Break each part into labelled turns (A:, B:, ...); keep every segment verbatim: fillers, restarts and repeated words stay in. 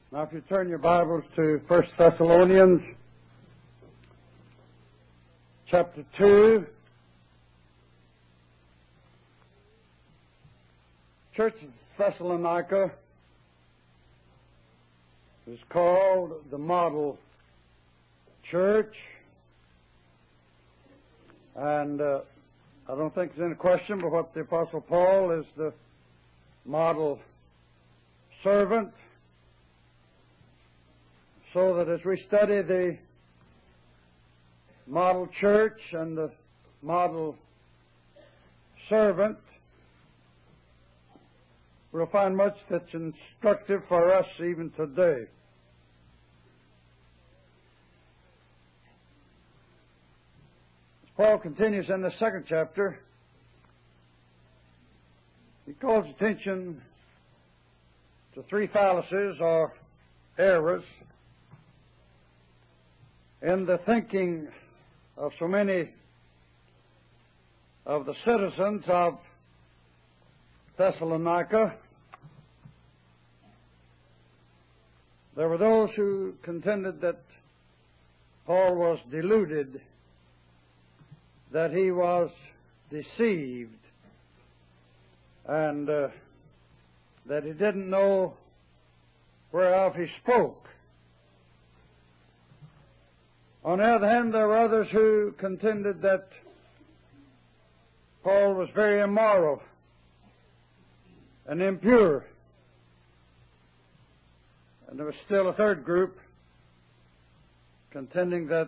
A: Now, if you turn your Bibles to First Thessalonians chapter two, Church of Thessalonica is called the Model Church, and uh, I don't think there's any question but what the Apostle Paul is the model servant, so that as we study the model church and the model servant, we'll find much that's instructive for us even today. As Paul continues in the second chapter, he calls attention to three fallacies or errors in the thinking of so many of the citizens of Thessalonica. There were those who contended that Paul was deluded, that he was deceived, and uh, that he didn't know whereof he spoke. On the other hand, there were others who contended that Paul was very immoral and impure. And there was still a third group contending that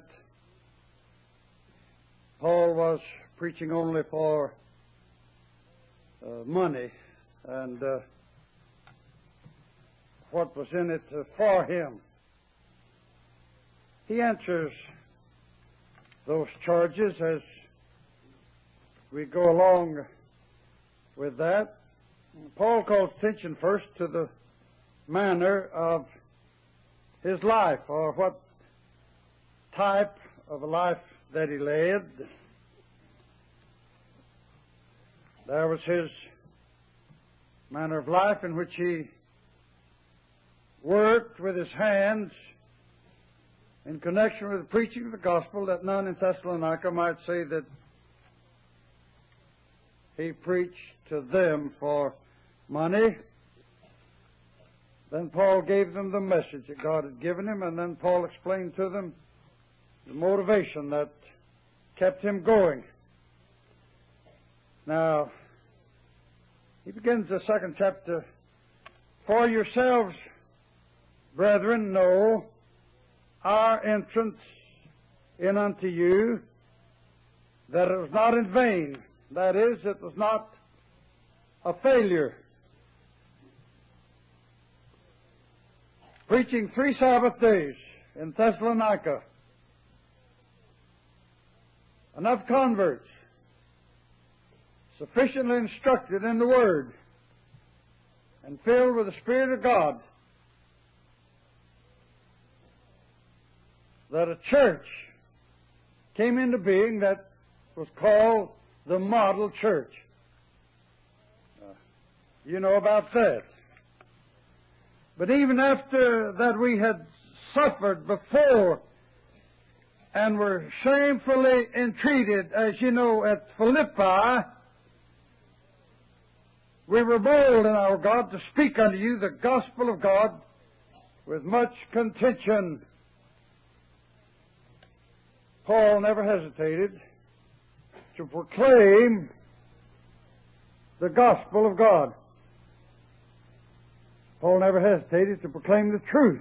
A: Paul was preaching only for uh, money and uh, what was in it uh, for him. He answers those charges as we go along with that. Paul calls attention first to the manner of his life, or what type of a life that he led. There was his manner of life in which he worked with his hands in connection with the preaching of the gospel, that none in Thessalonica might say that he preached to them for money. Then Paul gave them the message that God had given him, and then Paul explained to them the motivation that kept him going. Now, he begins the second chapter, "For yourselves, brethren, know our entrance in unto you, that it was not in vain." That is, it was not a failure. Preaching three Sabbath days in Thessalonica, enough converts, sufficiently instructed in the Word, and filled with the Spirit of God, that a church came into being that was called the Model Church. Uh, you know about that. But even after that we had suffered before and were shamefully entreated, as you know, at Philippi, we were bold in our God to speak unto you the gospel of God with much contention. Paul never hesitated to proclaim the gospel of God. Paul never hesitated to proclaim the truth.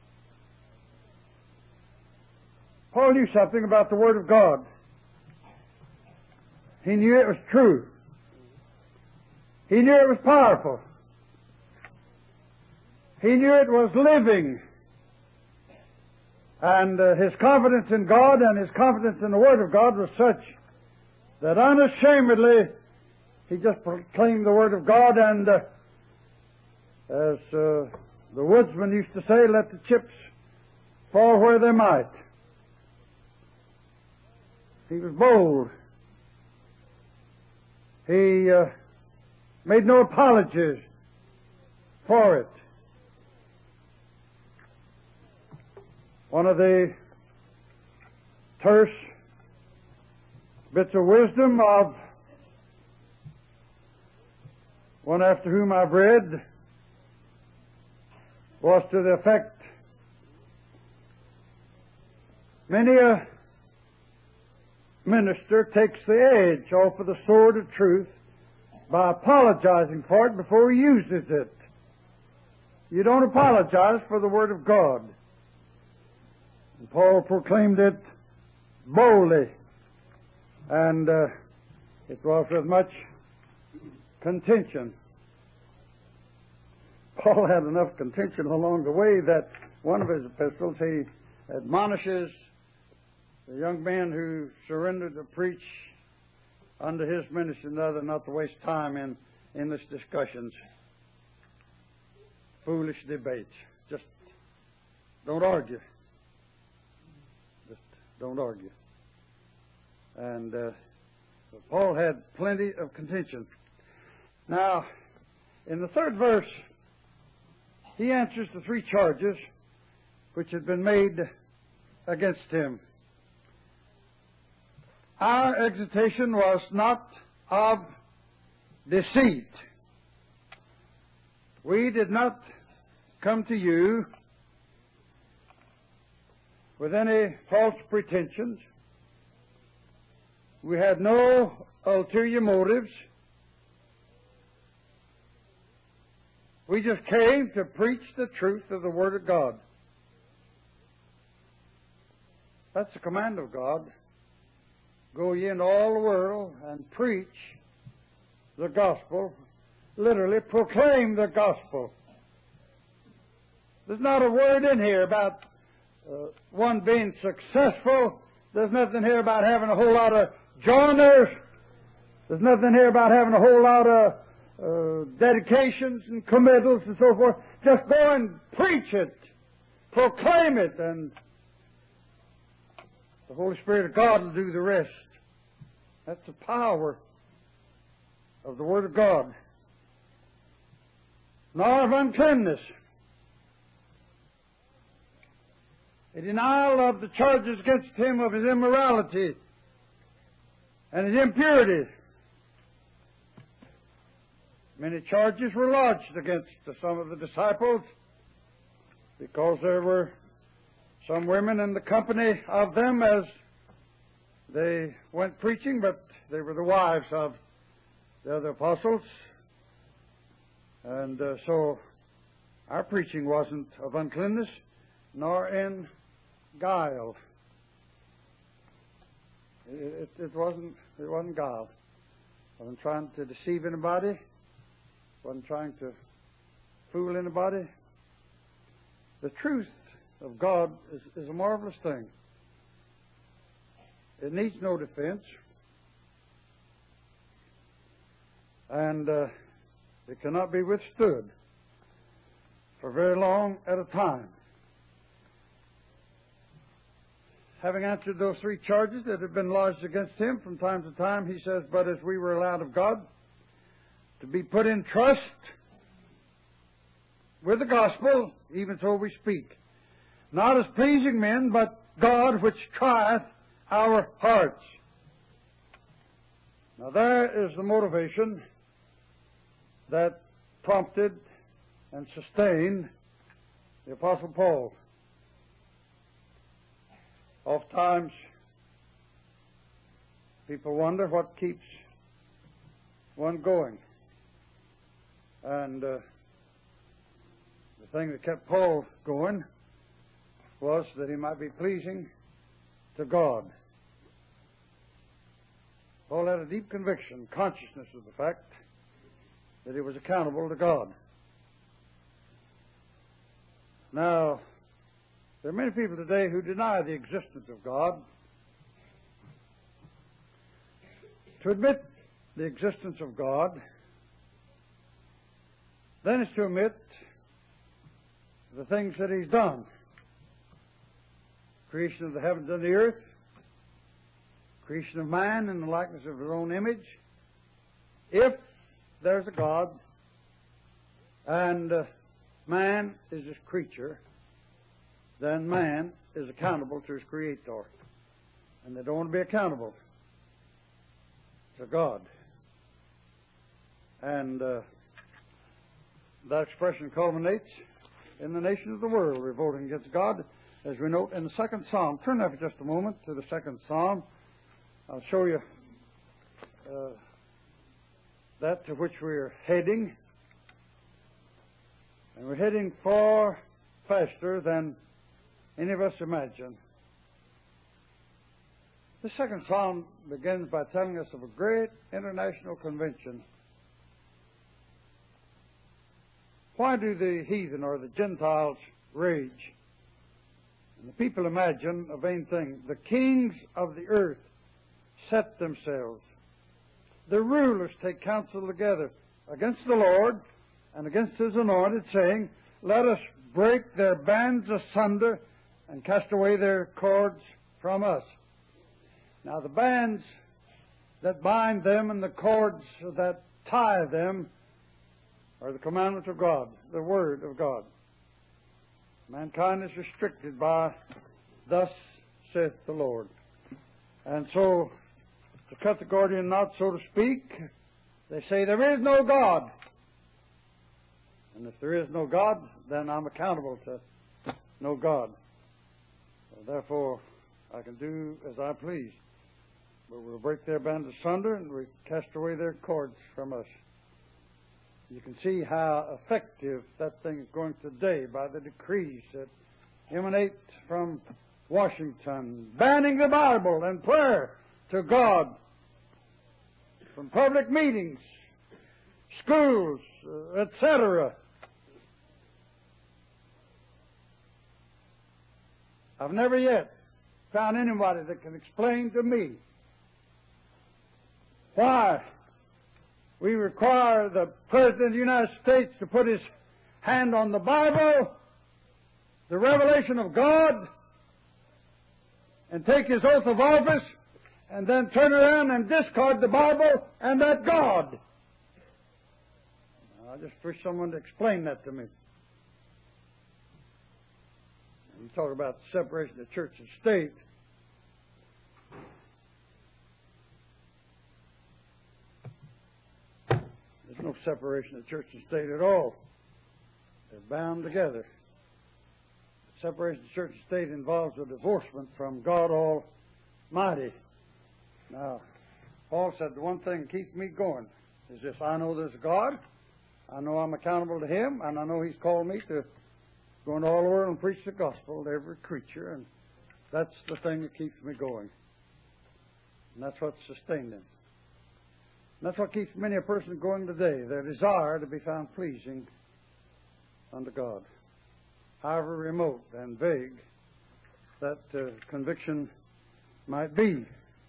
A: Paul knew something about the Word of God. He knew it was true. He knew it was powerful. He knew it was living. And uh, his confidence in God and his confidence in the Word of God was such that unashamedly he just proclaimed the Word of God, and uh, as uh, the woodsman used to say, let the chips fall where they might. He was bold. He uh, made no apologies for it. One of the terse bits of wisdom of one after whom I've read was to the effect, many a minister takes the edge off of the sword of truth by apologizing for it before he uses it. You don't apologize for the Word of God. And Paul proclaimed it boldly, and uh, it was with much contention. Paul had enough contention along the way that one of his epistles, he admonishes the young men who surrendered to preach under his ministry, rather not to waste time in endless discussions, foolish debates. Just don't argue. Just don't argue. And uh, Paul had plenty of contention. Now, in the third verse, he answers the three charges which had been made against him. Our exhortation was not of deceit. We did not come to you with any false pretensions. We had no ulterior motives. We just came to preach the truth of the Word of God. That's the command of God. Go ye into all the world and preach the gospel. Literally, proclaim the gospel. There's not a word in here about uh, one being successful. There's nothing here about having a whole lot of joiners. There's nothing here about having a whole lot of uh, dedications and committals and so forth. Just go and preach it. Proclaim it, and the Holy Spirit of God will do the rest. That's the power of the Word of God. Nor of uncleanness. A denial of the charges against him of his immorality and his impurity. Many charges were lodged against some of the disciples because there were some women in the company of them as they went preaching, but they were the wives of the other apostles. And uh, so our preaching wasn't of uncleanness, nor in guile. It, it, it wasn't. It wasn't guile. I wasn't trying to deceive anybody. Wasn't trying to fool anybody. The truth of God is, is a marvelous thing. It needs no defense, and uh, it cannot be withstood for very long at a time. Having answered those three charges that had been lodged against him from time to time, he says, but as we were allowed of God to be put in trust with the gospel, even so we speak. Not as pleasing men, but God which trieth our hearts. Now there is the motivation that prompted and sustained the Apostle Paul. Oftentimes, people wonder what keeps one going. And uh, the thing that kept Paul going was that he might be pleasing to God. Paul had a deep conviction, consciousness of the fact that he was accountable to God. Now, there are many people today who deny the existence of God. To admit the existence of God, then is to admit the things that He's done. Creation of the heavens and the earth, creation of man in the likeness of his own image. If there's a God and uh, man is his creature, then man is accountable to his Creator. And they don't want to be accountable to God. And uh, that expression culminates in the nations of the world revolting against God, as we note in the second Psalm. Turn there for just a moment to the second Psalm. I'll show you uh, that to which we're heading. And we're heading far faster than any of us imagine. The second Psalm begins by telling us of a great international convention. Why do the heathen or the Gentiles rage? And the people imagine a vain thing. The kings of the earth set themselves. The rulers take counsel together against the Lord and against His anointed, saying, let us break their bands asunder and cast away their cords from us. Now the bands that bind them and the cords that tie them are the commandments of God, the Word of God. Mankind is restricted by, thus saith the Lord. And so, to cut the Gordian knot, so to speak, they say there is no God. And if there is no God, then I'm accountable to no God. So therefore, I can do as I please. But we'll break their bands asunder and we cast away their cords from us. You can see how effective that thing is going today by the decrees that emanate from Washington, banning the Bible and prayer to God from public meetings, schools, uh, et cetera. I've never yet found anybody that can explain to me why we require the President of the United States to put his hand on the Bible, the revelation of God, and take his oath of office, and then turn around and discard the Bible and that God. I just wish someone to explain that to me. You talk about the separation of church and state. There's no separation of church and state at all. They're bound together. The separation of church and state involves a divorcement from God Almighty. Now, Paul said the one thing that keeps me going is this: I know there's a God, I know I'm accountable to Him, and I know He's called me to go into all the world and preach the gospel to every creature, and that's the thing that keeps me going. And that's what's sustained Him. And that's what keeps many a person going today, their desire to be found pleasing unto God. However remote and vague that uh, conviction might be.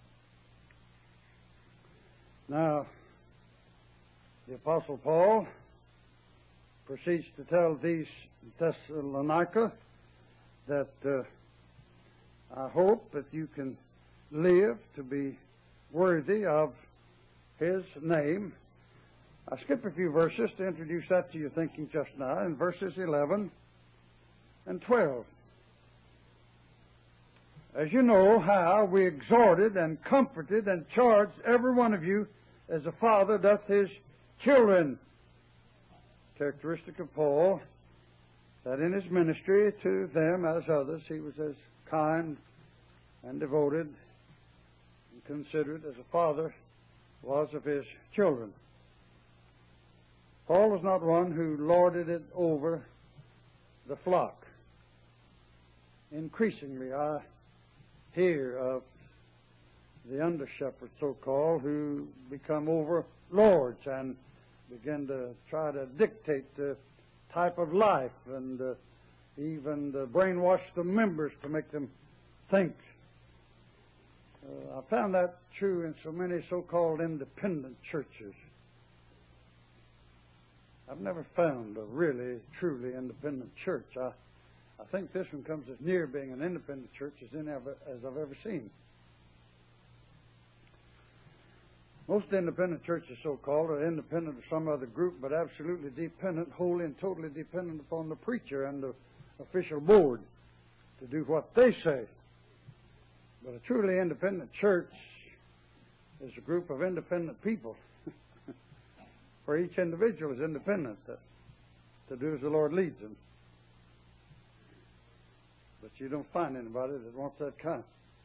A: Now, the Apostle Paul proceeds to tell these Thessalonica that uh, I hope that you can live to be worthy of His name. I skip a few verses to introduce that to your thinking just now, in verses eleven and twelve. As you know how we exhorted and comforted and charged every one of you as a father doth his children. Characteristic of Paul, that in his ministry to them as others, he was as kind and devoted and considerate as a father was of his children. Paul was not one who lorded it over the flock. Increasingly, I hear of the under-shepherds, so-called, who become overlords and begin to try to dictate the type of life and uh, even uh, brainwash the members to make them think. Uh, I found that true in so many so-called independent churches. I've never found a really, truly independent church. I, I think this one comes as near being an independent church as any of it, as I've ever seen. Most independent churches, so-called, are independent of some other group, but absolutely dependent, wholly and totally dependent upon the preacher and the official board. to do what they say. But a truly independent church is a group of independent people, where each individual is independent to, to do as the Lord leads them. But you don't find anybody that wants that kind.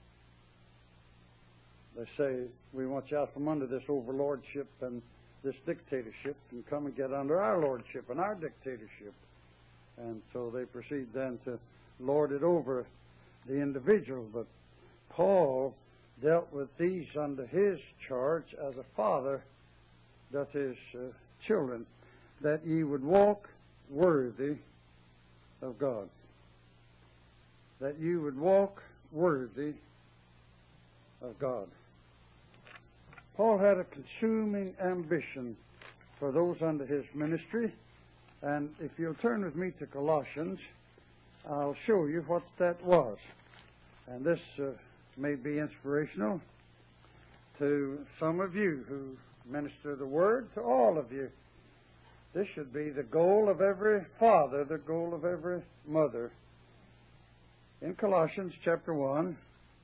A: They say, we want you out from under this overlordship and this dictatorship and come and get under our lordship and our dictatorship. And so they proceed then to lord it over the individual. But Paul dealt with these under his charge as a father doth his uh, children, that ye would walk worthy of God. That you would walk worthy of God. Paul had a consuming ambition for those under his ministry, and if you'll turn with me to Colossians, I'll show you what that was. And this uh, may be inspirational to some of you who minister the Word, to all of you. This should be the goal of every father, the goal of every mother. In Colossians chapter one,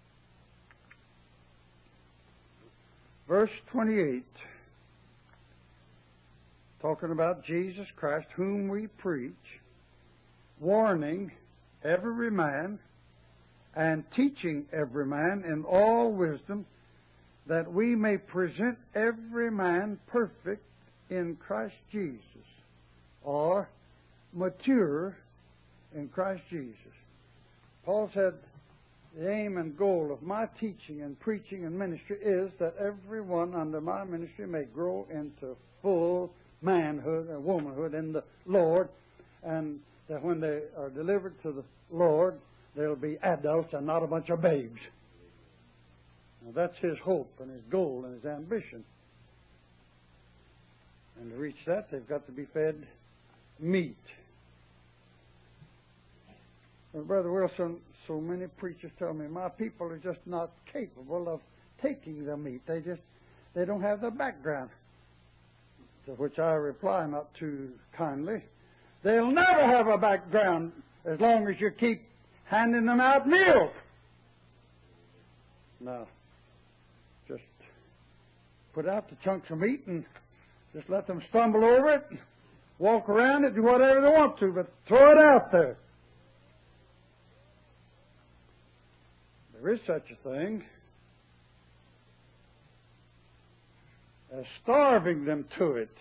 A: verse twenty-eight, talking about Jesus Christ, whom we preach, warning every man and teaching every man in all wisdom, that we may present every man perfect in Christ Jesus, or mature in Christ Jesus. Paul said, the aim and goal of my teaching and preaching and ministry is that everyone under my ministry may grow into full manhood and womanhood in the Lord, and that when they are delivered to the Lord, they'll be adults and not a bunch of babes. Now, that's his hope and his goal and his ambition. And to reach that, they've got to be fed meat. Well, Brother Wilson, so many preachers tell me, my people are just not capable of taking the meat. They just, they don't have the background. To which I reply not too kindly, they'll never have a background as long as you keep handing them out milk. No. Just put out the chunks of meat and just let them stumble over it, walk around it, do whatever they want to, but throw it out there. There is such a thing as starving them to it.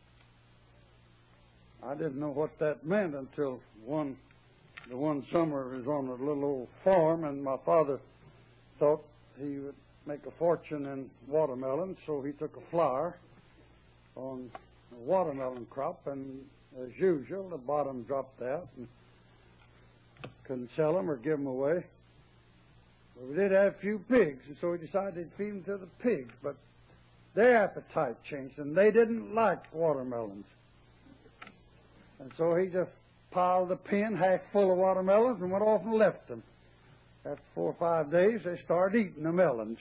A: I didn't know what that meant until one the one summer I was on a little old farm, and my father thought he would make a fortune in watermelon, so he took a flyer on a watermelon crop, and as usual, the bottom dropped out and couldn't sell them or give them away. But we did have a few pigs, and so we decided to feed them to the pigs, but their appetite changed, and they didn't like watermelons. And so he just piled the pen half full of watermelons and went off and left them. After four or five days, they started eating the melons.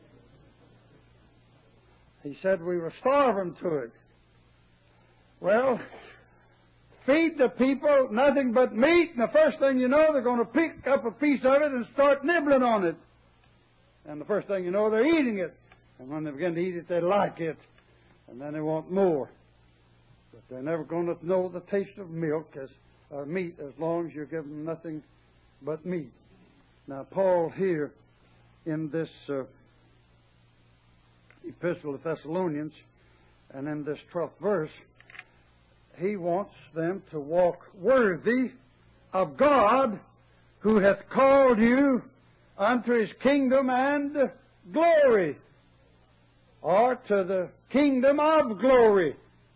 A: He said we were starving to it. Well, feed the people nothing but meat, and the first thing you know, they're going to pick up a piece of it and start nibbling on it. And the first thing you know, they're eating it. And when they begin to eat it, they like it. And then they want more. But they're never going to know the taste of milk as uh, meat as long as you give them nothing but meat. Now, Paul here in this uh, epistle of Thessalonians and in this twelfth verse, he wants them to walk worthy of God, who hath called you unto his kingdom and glory, or to the kingdom of glory.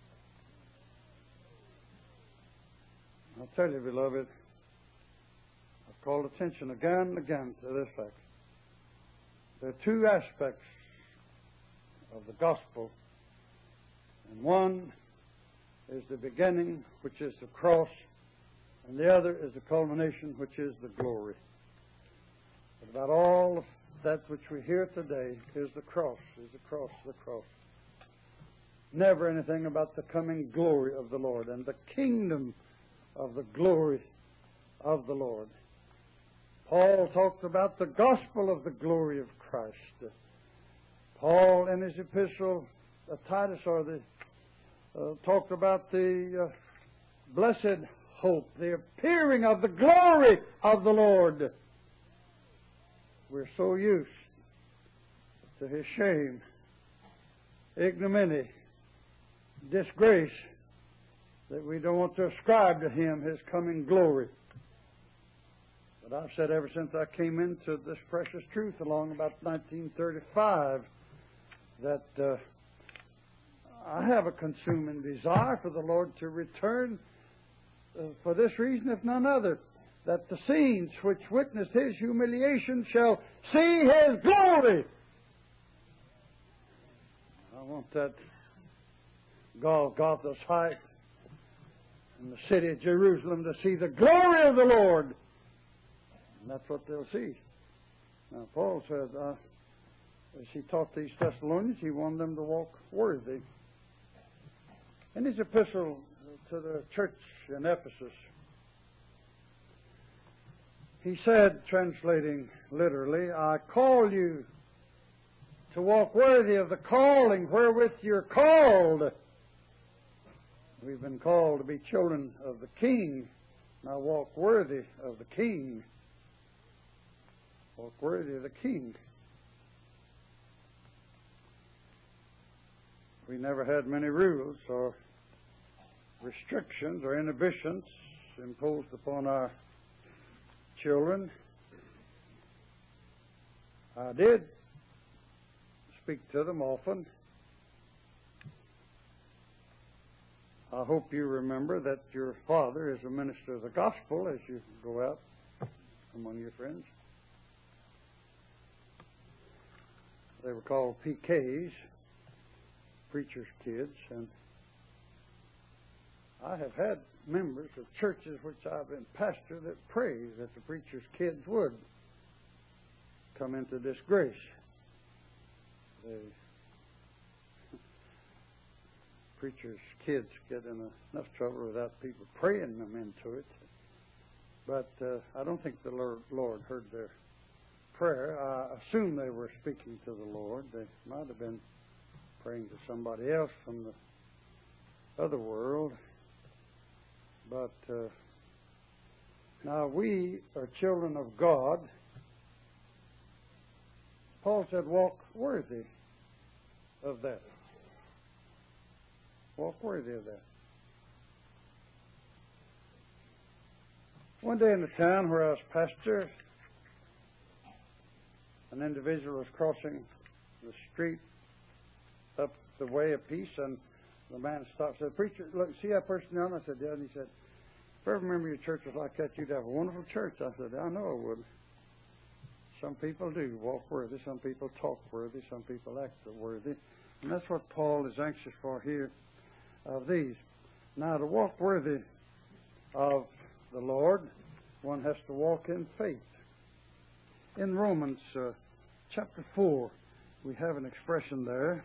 A: I'll tell you, beloved, I've called attention again and again to this fact. There are two aspects of the gospel, and one is the beginning, which is the cross, and the other is the culmination, which is the glory. But about all of that which we hear today is the cross, is the cross, the cross. Never anything about the coming glory of the Lord and the kingdom of the glory of the Lord. Paul talked about the gospel of the glory of Christ. Paul, in his epistle, uh, Titus, or the, uh, talked about the uh, blessed hope, the appearing of the glory of the Lord. We're so used to His shame, ignominy, disgrace, that we don't want to ascribe to Him His coming glory. But I've said ever since I came into this precious truth along about nineteen thirty-five that uh, I have a consuming desire for the Lord to return uh, for this reason, if none other, that the scenes which witnessed His humiliation shall see His glory. I want that Golgotha's height in the city of Jerusalem to see the glory of the Lord. And that's what they'll see. Now, Paul said, uh, as he taught these Thessalonians, he wanted them to walk worthy. In his epistle to the church in Ephesus, he said, translating literally, I call you to walk worthy of the calling wherewith you're called. We've been called to be children of the King. Now walk worthy of the King. Walk worthy of the King. We never had many rules or restrictions or inhibitions imposed upon our children. I did speak to them often. I hope you remember that your father is a minister of the gospel as you go out among your friends. They were called P Ks, preacher's kids, and I have had members of churches which I've been pastor that pray that the preacher's kids would come into disgrace. The preacher's kids get in enough trouble without people praying them into it. But uh, I don't think the Lord, Lord heard their prayer. I assume they were speaking to the Lord. They might have been praying to somebody else from the other world. But uh, now we are children of God. Paul said, walk worthy of that. Walk worthy of that. One day in the town where I was pastor, an individual was crossing the street up the way a piece, and the man stopped and said, Preacher, look, see that person down? I said, yeah. And he said, if I remember your church was like that, you'd have a wonderful church. I said, I know I would. Some people do walk worthy. Some people talk worthy. Some people act worthy. And that's what Paul is anxious for here of these. Now, to walk worthy of the Lord, one has to walk in faith. In Romans uh, chapter four, we have an expression there.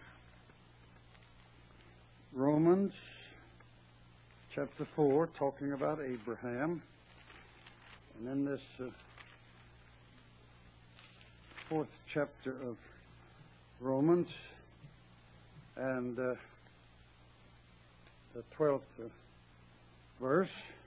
A: Romans chapter four, talking about Abraham. And in this uh, fourth chapter of Romans and uh, the twelfth uh, verse,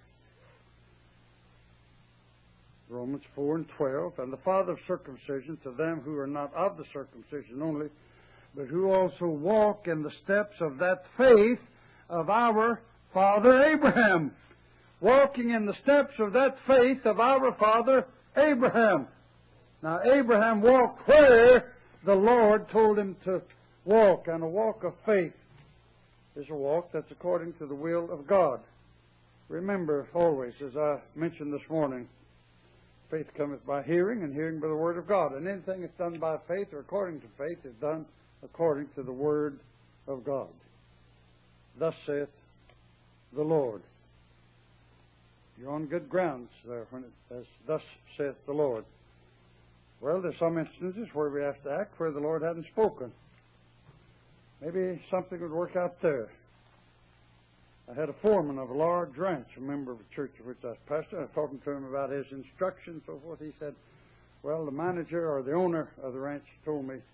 A: Romans four and twelve, and the father of circumcision to them who are not of the circumcision only, but who also walk in the steps of that faith of our father Abraham. Walking in the steps of that faith of our father Abraham. Now, Abraham walked where the Lord told him to walk, and a walk of faith is a walk that's according to the will of God. Remember always, as I mentioned this morning, faith cometh by hearing, and hearing by the word of God. And anything that's done by faith or according to faith is done according to the word of God. Thus saith the Lord. You're on good grounds there when it says, thus saith the Lord. Well, there's some instances where we have to act where the Lord hadn't spoken. Maybe something would work out there. I had a foreman of a large ranch, a member of a church of which I was pastor. I was talking to him about his instruction and so forth. He said, well, the manager or the owner of the ranch told me,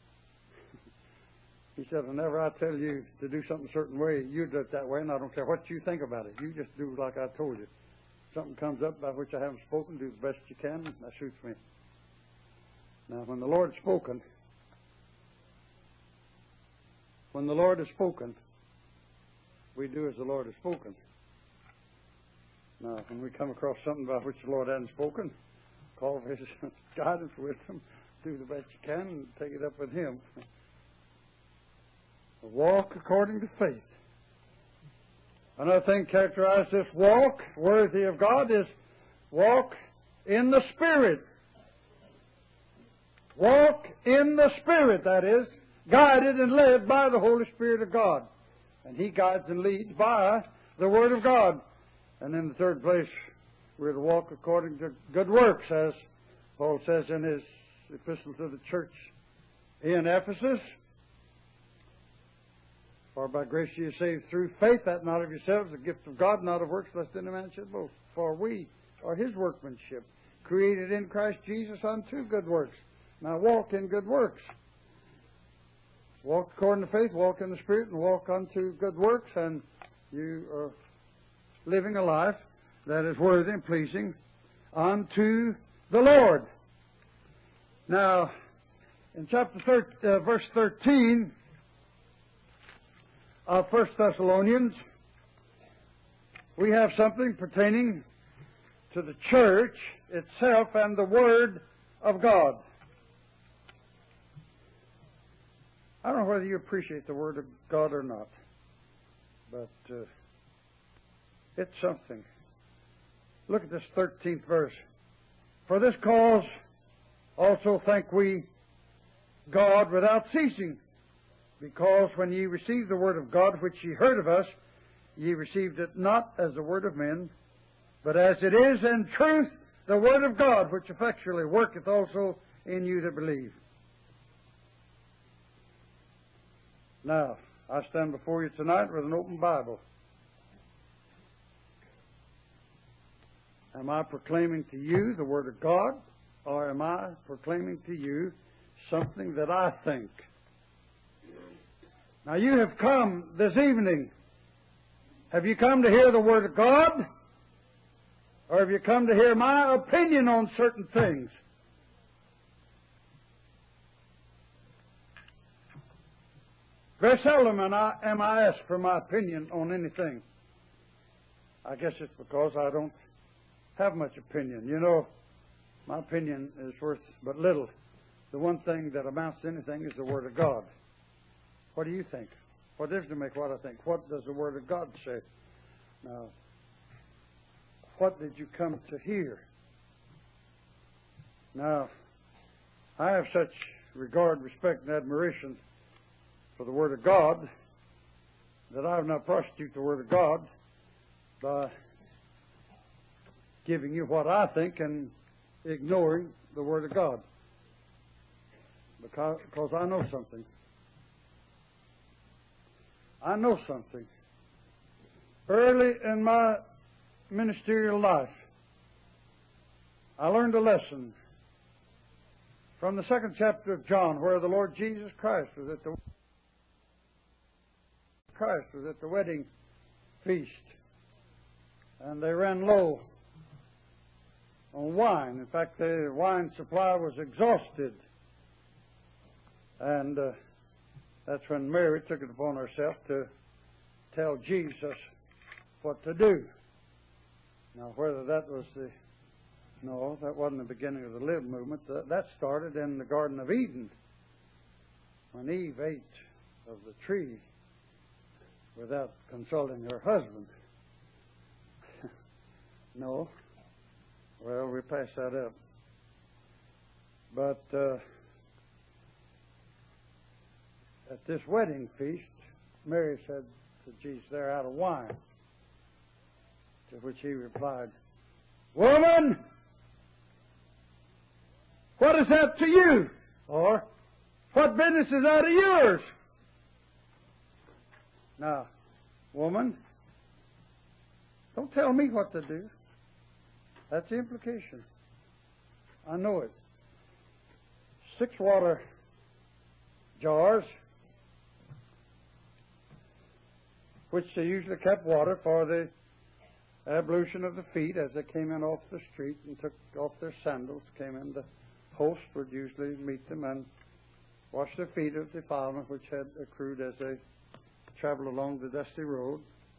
A: he said, whenever I tell you to do something a certain way, you do it that way, and I don't care what you think about it. You just do like I told you. If something comes up by which I haven't spoken, do the best you can. That suits me. Now, when the Lord has spoken, when the Lord has spoken, we do as the Lord has spoken. Now, when we come across something about which the Lord hasn't spoken, call for His guidance, wisdom, do the best you can, and take it up with Him. Walk according to faith. Another thing characterizes this walk worthy of God is walk in the Spirit. Walk in the Spirit, that is, guided and led by the Holy Spirit of God. And He guides and leads by the Word of God. And in the third place, we're to walk according to good works, as Paul says in his epistle to the church in Ephesus. For by grace ye are saved through faith, that not of yourselves, the gift of God, not of works, lest any man should boast. For we are His workmanship, created in Christ Jesus unto good works. Now walk in good works. Walk according to faith, walk in the Spirit, and walk unto good works, and you are living a life that is worthy and pleasing unto the Lord. Now, in chapter thirteen, uh, verse thirteen of First Thessalonians, we have something pertaining to the church itself and the Word of God. I don't know whether you appreciate the Word of God or not, but uh, it's something. Look at this thirteenth verse. For this cause also thank we God without ceasing, because when ye received the Word of God, which ye heard of us, ye received it not as the word of men, but as it is in truth the Word of God, which effectually worketh also in you that believe. Now, I stand before you tonight with an open Bible. Am I proclaiming to you the Word of God, or am I proclaiming to you something that I think? Now, you have come this evening. Have you come to hear the Word of God? Or have you come to hear my opinion on certain things? Very seldom am I, am I asked for my opinion on anything. I guess it's because I don't have much opinion. You know, my opinion is worth but little. The one thing that amounts to anything is the Word of God. What do you think? What difference does it make what I think? What does the Word of God say? Now, what did you come to hear? Now, I have such regard, respect, and admiration for the Word of God that I will not prostitute the Word of God by giving you what I think and ignoring the Word of God. Because, because I know something. I know something. Early in my ministerial life, I learned a lesson from the second chapter of John, where the Lord Jesus Christ was at the Christ was at the wedding feast, and they ran low on wine. In fact, the wine supply was exhausted, and uh, that's when Mary took it upon herself to tell Jesus what to do. Now, whether that was the... No, that wasn't the beginning of the Live movement. That started in the Garden of Eden, when Eve ate of the tree without consulting her husband. No. Well, we pass that up. But uh, at this wedding feast, Mary said to Jesus, "They're out of wine." To which he replied, "Woman, what is that to you? Or, what business is that of yours?" Now, woman, Don't tell me what to do. That's the implication. I know it. Six water jars, which they usually kept water for the ablution of the feet as they came in off the street and took off their sandals, came in. The host would usually meet them and wash their feet of defilement which had accrued as they traveled along the dusty road.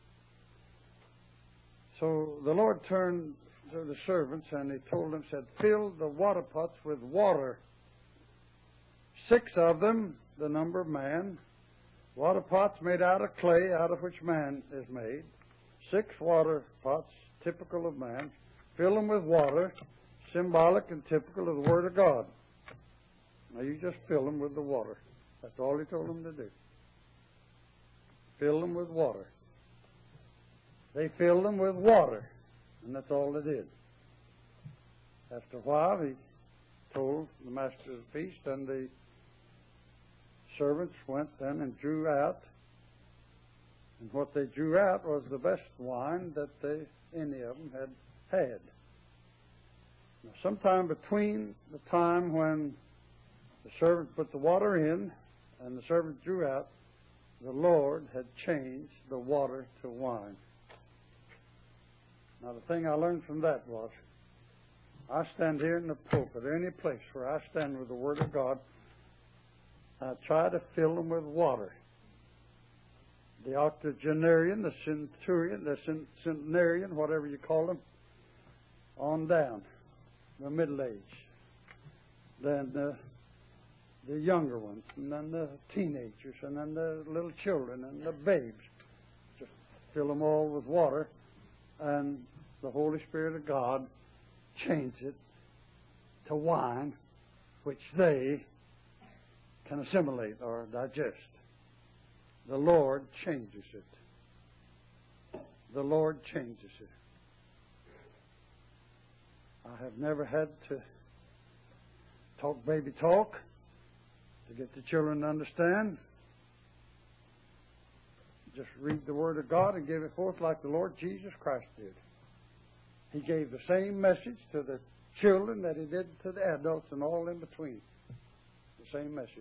A: So the Lord turned to the servants and he told them, said, fill the water pots with water. Six of them, the number of man. Water pots made out of clay, out of which man is made. Six water pots, typical of man. Fill them with water, symbolic and typical of the Word of God. Now you just fill them with the water. That's all he told them to do. Fill them with water. They filled them with water, and that's all they did. After a while, he told the master of the feast, and the servants went then and drew out. And what they drew out was the best wine that they, any of them had had. Now, sometime between the time when the servant put the water in and the servant drew out, the Lord had changed the water to wine. Now, the thing I learned from that was, I stand here in the pulpit, or any place where I stand with the Word of God, I try to fill them with water. The octogenarian, the centurion, the centenarian, whatever you call them, on down, the middle age, then the, the younger ones, and then the teenagers, and then the little children, and the babes. Just fill them all with water, and the Holy Spirit of God changes it to wine, which they can assimilate or digest. The Lord changes it. The Lord changes it. I have never had to talk baby talk to get the children to understand. Just read the Word of God and give it forth like the Lord Jesus Christ did. He gave the same message to the children that He did to the adults and all in between. The same message.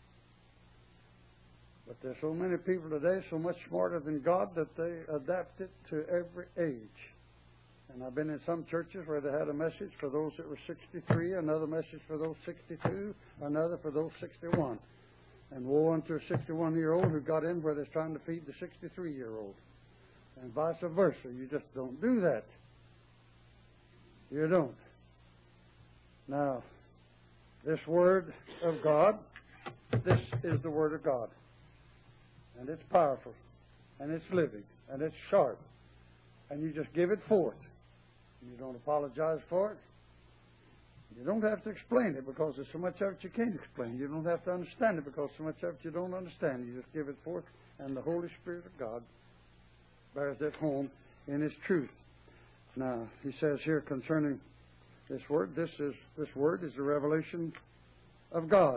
A: But there's so many people today so much smarter than God that they adapt it to every age. And I've been in some churches where they had a message for those that were sixty-three, another message for those sixty-two, another for those sixty-one. And woe unto a sixty-one-year-old who got in where they're trying to feed the sixty-three-year-old. And vice versa. You just don't do that. You don't. Now, this Word of God, this is the Word of God. And it's powerful. And it's living. And it's sharp. And you just give it forth. You don't apologize for it. You don't have to explain it because there's so much of it you can't explain. You don't have to understand it because so much of it you don't understand. You just give it forth, and the Holy Spirit of God bears it home in His truth. Now, he says here concerning this word, this is this word is a revelation of God.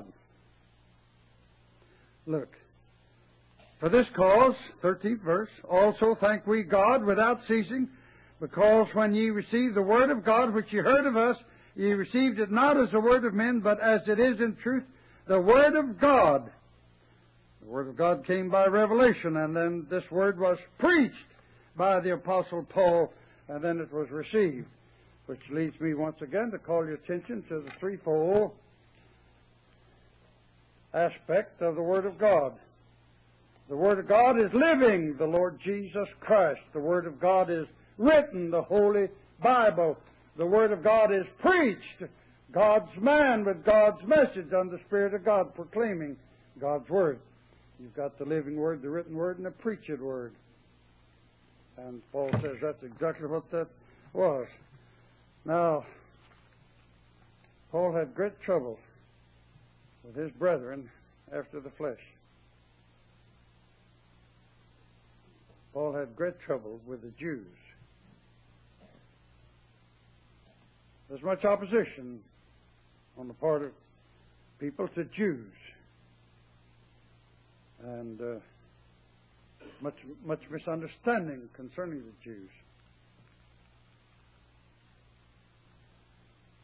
A: Look. For this cause, thirteenth verse, also thank we God without ceasing, because when ye received the word of God which ye heard of us, ye received it not as the word of men, but as it is in truth, the word of God. The word of God came by revelation, and then this word was preached by the Apostle Paul, and then it was received. Which leads me once again to call your attention to the threefold aspect of the Word of God. The Word of God is living, the Lord Jesus Christ. The Word of God is written, the Holy Bible. The Word of God is preached, God's man with God's message on the Spirit of God proclaiming God's Word. You've got the living Word, the written Word, and the preached Word. And Paul says that's exactly what that was. Now, Paul had great trouble with his brethren after the flesh. Paul had great trouble with the Jews. There's much opposition on the part of people to Jews. And uh, much much misunderstanding concerning the Jews.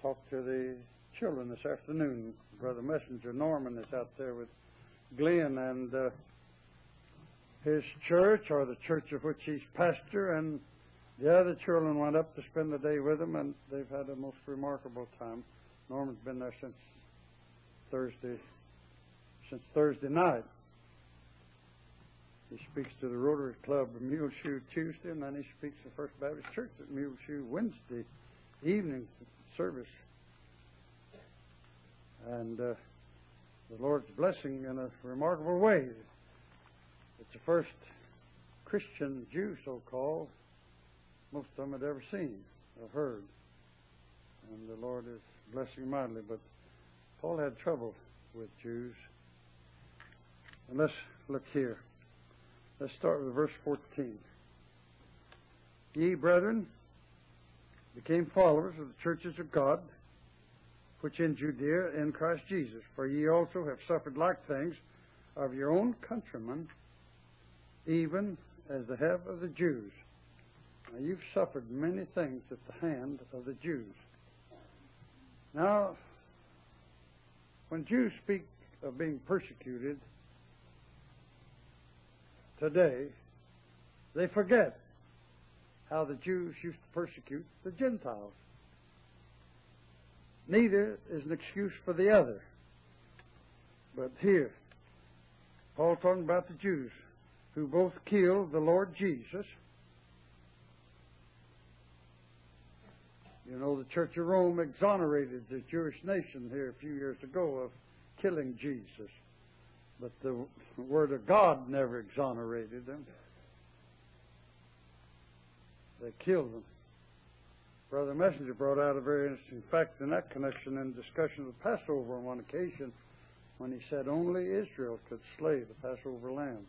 A: talked to the children this afternoon. Brother Messenger Norman is out there with Glenn and uh, his church, or the church of which he's pastor, and the other children went up to spend the day with him, and they've had a most remarkable time. Norman's been there since Thursday, since Thursday night. He speaks to the Rotary Club at Muleshoe Tuesday, and then he speaks to First Baptist Church at Muleshoe Wednesday evening service. And uh, the Lord's blessing in a remarkable way. It's the first Christian Jew, so-called, most of them had ever seen or heard. And the Lord is blessing mightily. But Paul had trouble with Jews. And let's look here. Let's start with verse fourteen. Ye, brethren, became followers of the churches of God, which in Judea in Christ Jesus. For ye also have suffered like things of your own countrymen, even as the have of the Jews. Now, you've suffered many things at the hand of the Jews. Now, when Jews speak of being persecuted today, they forget how the Jews used to persecute the Gentiles. Neither is an excuse for the other. But here, Paul talking about the Jews who both killed the Lord Jesus. You know, the Church of Rome exonerated the Jewish nation here a few years ago of killing Jesus. But the Word of God never exonerated them. They killed them. Brother Messenger brought out a very interesting fact in that connection in discussion of the Passover on one occasion when he said only Israel could slay the Passover lamb.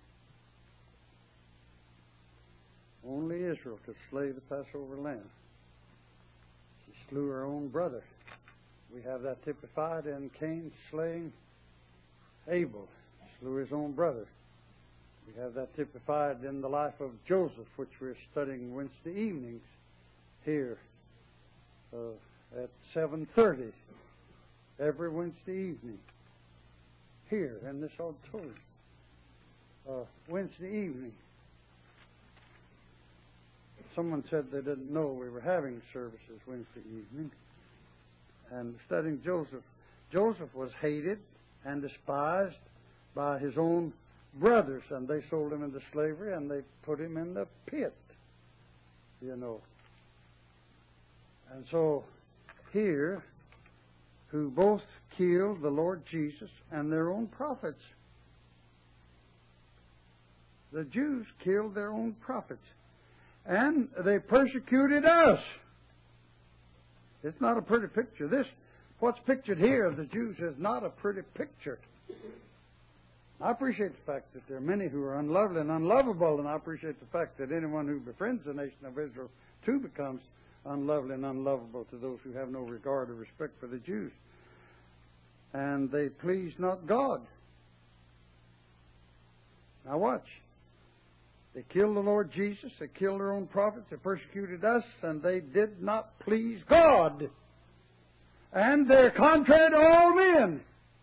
A: Only Israel could slay the Passover lamb. She slew her own brother. We have that typified in Cain slaying Abel. He slew his own brother. We have that typified in the life of Joseph, which we're studying Wednesday evenings here uh, at seven thirty every Wednesday evening here in this auditorium. Uh, Wednesday evening. Someone said they didn't know we were having services Wednesday evening. And studying Joseph. Joseph was hated and despised by his own brothers, and they sold him into slavery, and they put him in the pit, you know. And so here, who both killed the Lord Jesus and their own prophets. The Jews killed their own prophets. And they persecuted us. It's not a pretty picture. This, what's pictured here of the Jews is not a pretty picture. I appreciate the fact that there are many who are unlovely and unlovable, and I appreciate the fact that anyone who befriends the nation of Israel too becomes unlovely and unlovable to those who have no regard or respect for the Jews. And they please not God. Now watch. They killed the Lord Jesus, they killed their own prophets, they persecuted us, and they did not please God. And they're contrary to all men.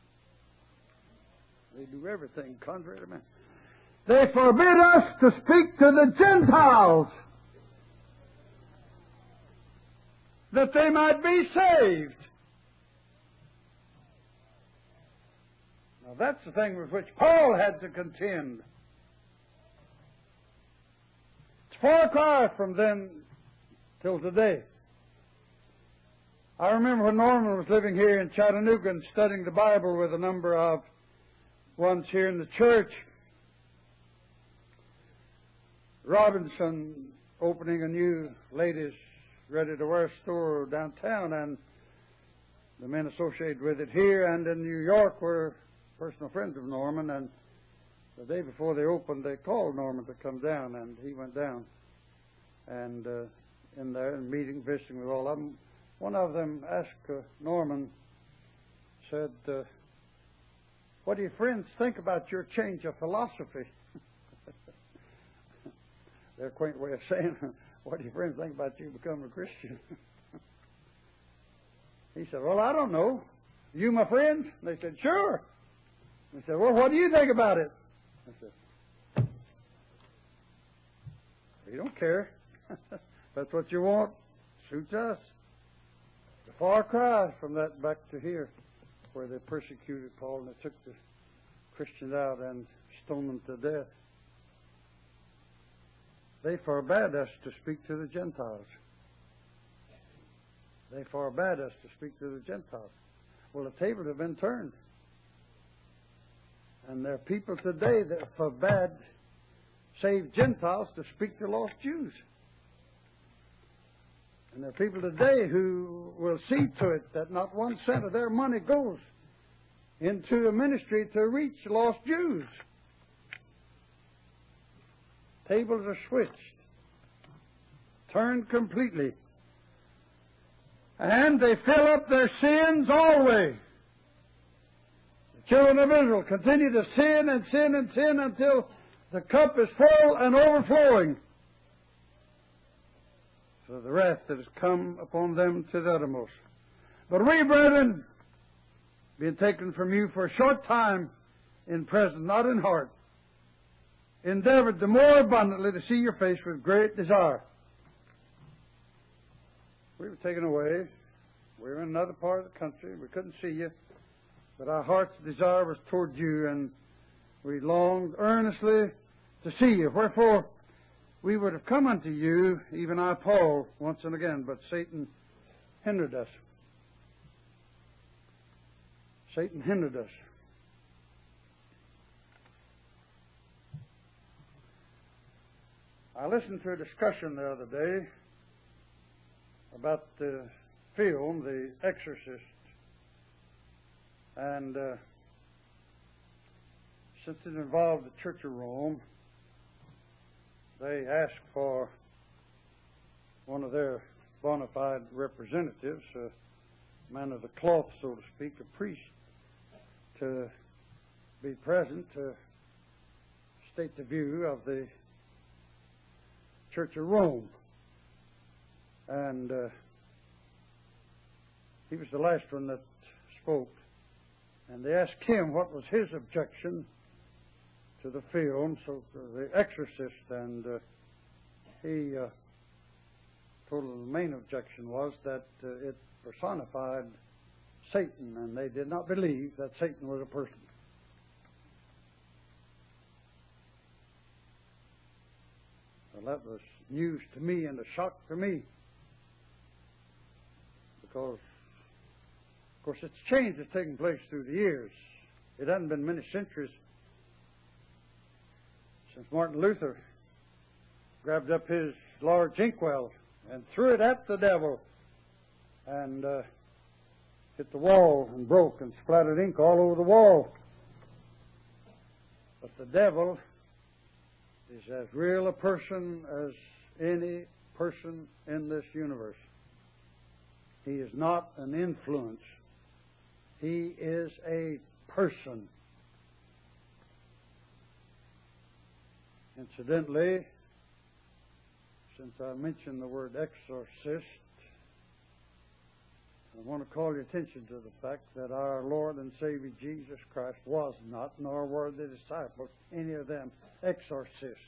A: They do everything contrary to men. They forbid us to speak to the Gentiles that they might be saved. Now that's the thing with which Paul had to contend. It's far cry from then till today. I remember when Norman was living here in Chattanooga and studying the Bible with a number of ones here in the church. Robinson opening a new ladies' ready-to-wear store downtown, and the men associated with it here and in New York were personal friends of Norman, and the day before they opened, they called Norman to come down, and he went down and uh, in there and meeting, visiting with all of them. One of them asked uh, Norman, said, uh, what do your friends think about your change of philosophy? Their quaint way of saying, what do your friends think about you becoming a Christian? He said, well, I don't know. You my friends? They said, sure. He said, well, what do you think about it? I said, we don't care. That's what you want. Suits us. The far cry from that back to here, where they persecuted Paul and they took the Christians out and stoned them to death. They forbade us to speak to the Gentiles. They forbade us to speak to the Gentiles. Well, the tables have been turned. And there are people today that forbade saved Gentiles to speak to lost Jews. And there are people today who will see to it that not one cent of their money goes into a ministry to reach lost Jews. Tables are switched, turned completely. And they fill up their sins always. The children of Israel continue to sin and sin and sin until the cup is full and overflowing. So the wrath that has come upon them to the uttermost. But we, brethren, being taken from you for a short time in presence, not in heart, endeavored the more abundantly to see your face with great desire. We were taken away. We were in another part of the country. We couldn't see you. But our heart's desire was toward you, and we longed earnestly to see you. Wherefore, we would have come unto you, even I, Paul, once and again, but Satan hindered us. Satan hindered us. I listened to a discussion the other day about the film, The Exorcist. And uh, since it involved the Church of Rome, they asked for one of their bona fide representatives, a man of the cloth, so to speak, a priest, to be present to state the view of the Church of Rome. And uh, he was the last one that spoke. And they asked him what was his objection to the film, so The Exorcist, and uh, he uh, told them the main objection was that uh, it personified Satan, and they did not believe that Satan was a person. Well, that was news to me and a shock to me, because, of course, it's change that's taken place through the years. It hasn't been many centuries since Martin Luther grabbed up his large inkwell and threw it at the devil and uh, hit the wall and broke and splattered ink all over the wall. But the devil is as real a person as any person in this universe. He is not an influence. He is a person. Incidentally, since I mentioned the word exorcist, I want to call your attention to the fact that our Lord and Savior Jesus Christ was not, nor were the disciples, any of them, exorcists.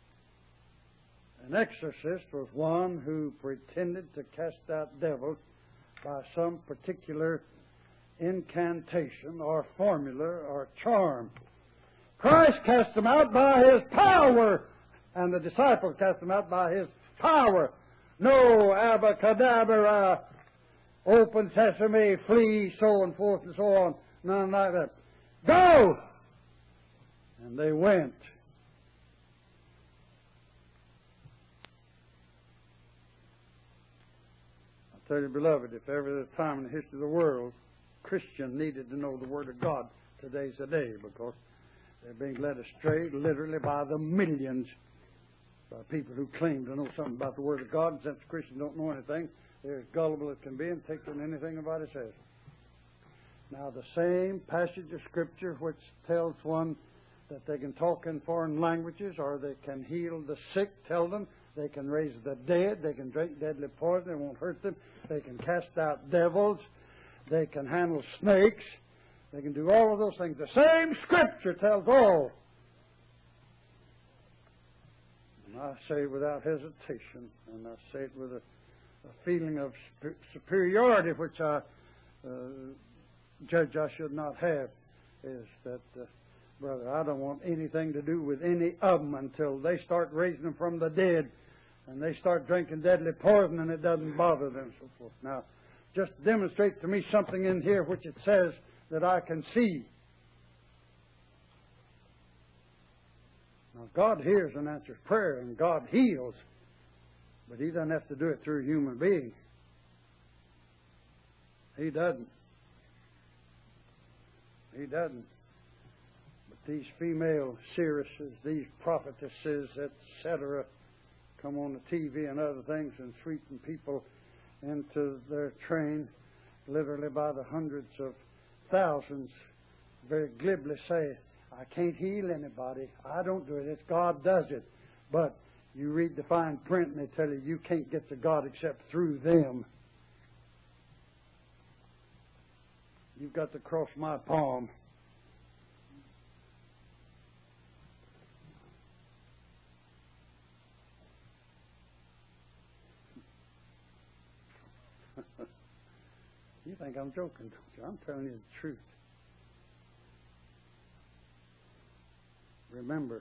A: An exorcist was one who pretended to cast out devils by some particular incantation or formula or charm. Christ cast them out by His power, and the disciples cast them out by His power. No abracadabra, open sesame, flee, so and forth and so on. None like that. Go! And they went. I tell you, beloved, if ever there's a time in the history of the world Christian needed to know the Word of God, today's the day, because they're being led astray literally by the millions by people who claim to know something about the Word of God, and since Christians don't know anything, they're as gullible as can be and take in anything anybody says. Now, the same passage of Scripture which tells one that they can talk in foreign languages or they can heal the sick, tell them they can raise the dead, they can drink deadly poison, it won't hurt them, they can cast out devils, They can handle snakes. They can do all of those things. The same Scripture tells all. And I say without hesitation, and I say it with a, a feeling of superiority, which I uh, judge I should not have, is that, uh, brother, I don't want anything to do with any of them until they start raising them from the dead and they start drinking deadly poison and it doesn't bother them and so forth. Now, just demonstrate to me something in here which it says that I can see. Now, God hears and answers prayer, and God heals, but He doesn't have to do it through a human being. He doesn't. He doesn't. But these female seeresses, these prophetesses, et cetera, come on the T V and other things and sweeten people into their train, literally by the hundreds of thousands, very glibly say, I can't heal anybody. I don't do it. It's God does it. But you read the fine print and they tell you you can't get to God except through them. You've got to cross my palm. You think I'm joking, don't you? I'm telling you the truth. Remember,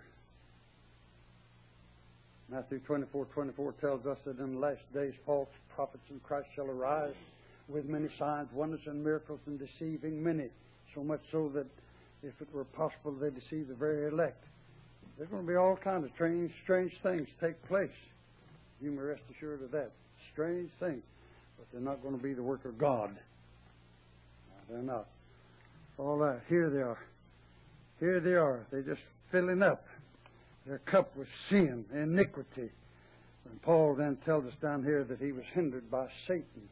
A: Matthew twenty-four twenty-four tells us that in the last days false prophets in Christ shall arise with many signs, wonders, and miracles, and deceiving many, so much so that if it were possible they deceive the very elect. There's going to be all kinds of strange, strange things take place. You may rest assured of that. Strange things. But they're not going to be the work of God. No, they're not. All that. Here they are. Here they are. They're just filling up their cup with sin, iniquity. And Paul then tells us down here that he was hindered by Satan.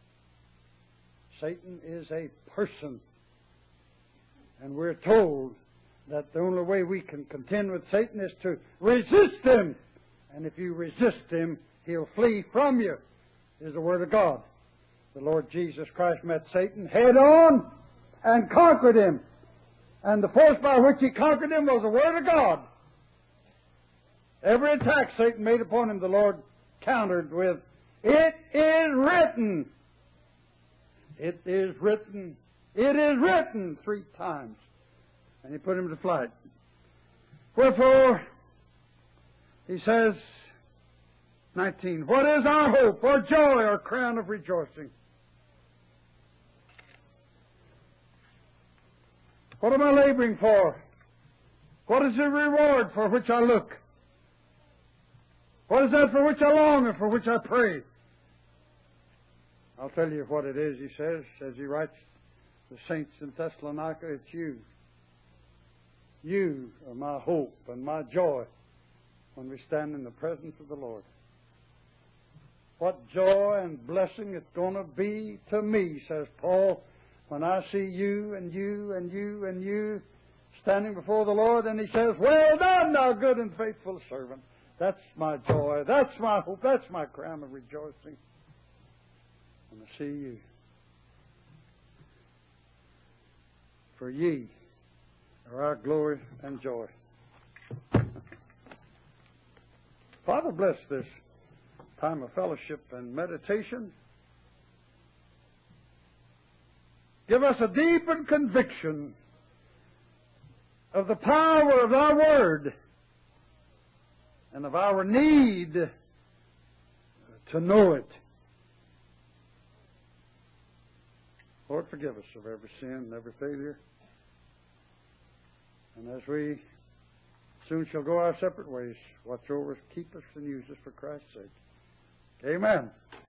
A: Satan is a person. And we're told that the only way we can contend with Satan is to resist him. And if you resist him, he'll flee from you, is the Word of God. The Lord Jesus Christ met Satan head on and conquered him. And the force by which he conquered him was the Word of God. Every attack Satan made upon him, the Lord countered with, it is written. It is written. It is written three times. And he put him to flight. Wherefore, he says, nineteen, what is our hope, our joy, our crown of rejoicing? What am I laboring for? What is the reward for which I look? What is that for which I long and for which I pray? I'll tell you what it is, he says, as he writes the saints in Thessalonica, it's you. You are my hope and my joy when we stand in the presence of the Lord. What joy and blessing it's going to be to me, says Paul, when I see you and you and you and you standing before the Lord, and he says, well done, thou good and faithful servant. That's my joy. That's my hope. That's my crown of rejoicing. When I see you. For ye are our glory and joy. Father, bless this time of fellowship and meditation. Give us a deepened conviction of the power of Thy Word and of our need to know it. Lord, forgive us of every sin and every failure. And as we soon shall go our separate ways, watch over us, keep us, and use us for Christ's sake. Amen.